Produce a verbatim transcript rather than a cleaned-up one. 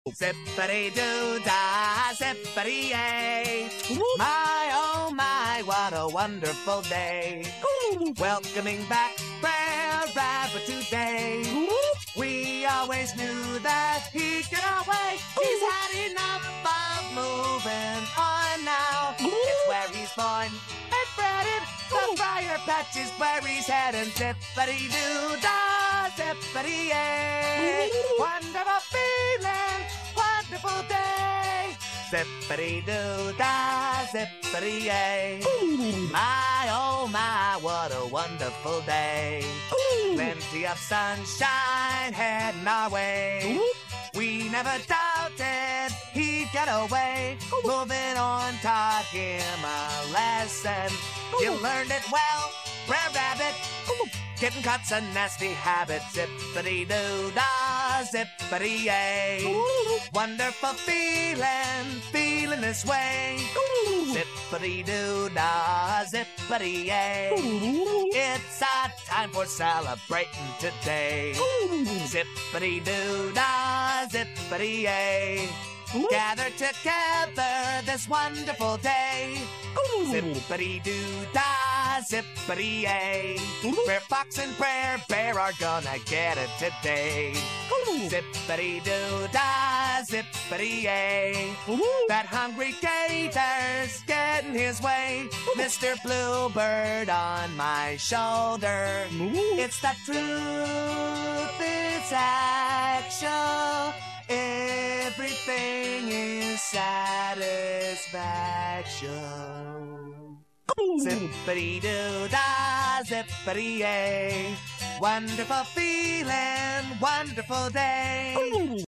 Zippity-doo-dah, zippity-yay. My, oh my, what a wonderful day. Welcoming back Brer Rabbit today. We always knew that he'd get away. He's had enough of moving on now. It's where he's born and bred in. The briar patch is where he's heading. Zippity-doo-dah, zippity-yay. Wonderful feeling, wonderful day. Zippity-doo-dah, zippity-yay. My, oh my, what a wonderful day. Plenty of sunshine heading our way. We never doubted he'd get away. Moving on taught him a lesson. You learned it well, Brer Rabbit. Getting caught a nasty habit. Zippity-doo-dah, zippity-yay. Wonderful feeling, feeling this way. Zippity-doo-dah, zippity-yay. It's a time for celebrating today. Zippity-doo-dah, zippity-yay. Gather together this wonderful day. Zippity-doo-dah, zippity-yay. Brer Fox and Brer Bear are gonna get it today. Zippity-doo-dah, zippity-yay. That hungry gator's getting his way. Mister Bluebird on my shoulder. It's the truth, it's actual. Everything is satisfaction. Zippity-doo-dah, zippity-yay. Wonderful feeling, wonderful day.